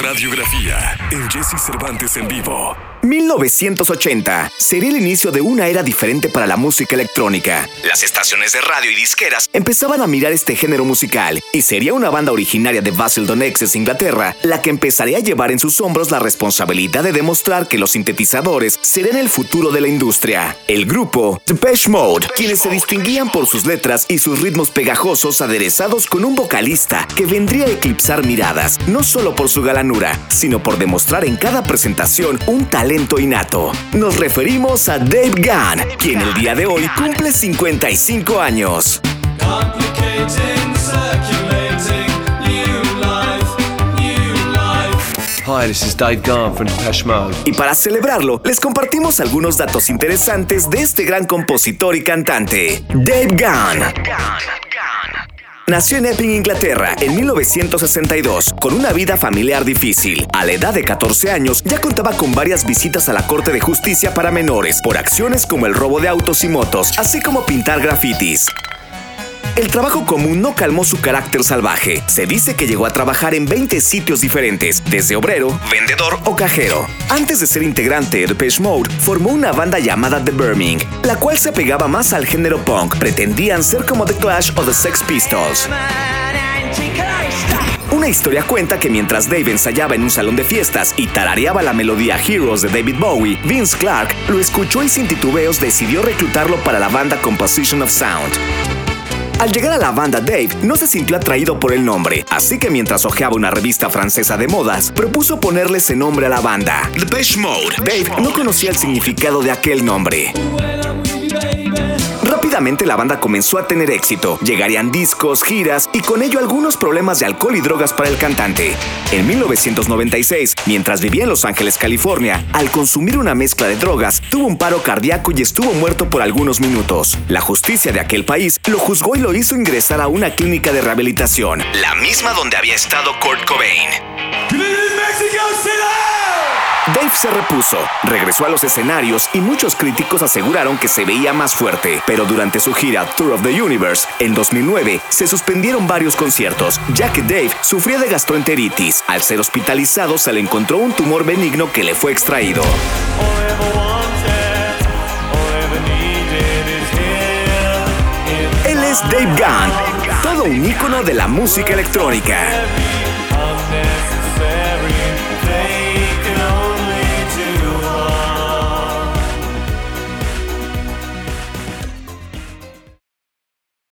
Radiografía en Jesse Cervantes en vivo. 1980 sería el inicio de una era diferente para la música electrónica. Las estaciones de radio y disqueras empezaban a mirar este género musical y sería una banda originaria de Basildon, Essex, Inglaterra, la que empezaría a llevar en sus hombros la responsabilidad de demostrar que los sintetizadores serían el futuro de la industria. El grupo Depeche Mode, quienes se distinguían por sus letras y sus ritmos pegajosos aderezados con un vocalista que vendría a eclipsar miradas, no solo por su galanura, sino por demostrar en cada presentación un talento innato. Nos referimos a Dave Gahan, quien el día de hoy cumple 55 años. Hi, this is Dave Gahan from Depeche Mode. Y para celebrarlo, les compartimos algunos datos interesantes de este gran compositor y cantante, Dave Gahan. Nació en Epping, Inglaterra, en 1962, con una vida familiar difícil. A la edad de 14 años, ya contaba con varias visitas a la Corte de Justicia para menores, por acciones como el robo de autos y motos, así como pintar grafitis. El trabajo común no calmó su carácter salvaje. Se dice que llegó a trabajar en 20 sitios diferentes, desde obrero, vendedor o cajero. Antes de ser integrante de Depeche Mode, formó una banda llamada The Burning, la cual se pegaba más al género punk. Pretendían ser como The Clash o The Sex Pistols. Una historia cuenta que mientras Dave ensayaba en un salón de fiestas y tarareaba la melodía Heroes de David Bowie, Vince Clarke lo escuchó y sin titubeos decidió reclutarlo para la banda Composition of Sound. Al llegar a la banda, Dave no se sintió atraído por el nombre, así que mientras hojeaba una revista francesa de modas, propuso ponerle ese nombre a la banda, Depeche Mode. Dave no conocía el significado de aquel nombre. Rápidamente la banda comenzó a tener éxito, llegarían discos, giras y con ello algunos problemas de alcohol y drogas para el cantante. En 1996, mientras vivía en Los Ángeles, California, al consumir una mezcla de drogas, tuvo un paro cardíaco y estuvo muerto por algunos minutos. La justicia de aquel país lo juzgó y lo hizo ingresar a una clínica de rehabilitación, la misma donde había estado Kurt Cobain. Dave se repuso, regresó a los escenarios y muchos críticos aseguraron que se veía más fuerte, pero durante su gira Tour of the Universe, en 2009, se suspendieron varios conciertos, ya que Dave sufría de gastroenteritis. Al ser hospitalizado se le encontró un tumor benigno que le fue extraído. Él es Dave Gahan, todo un ícono de la música electrónica.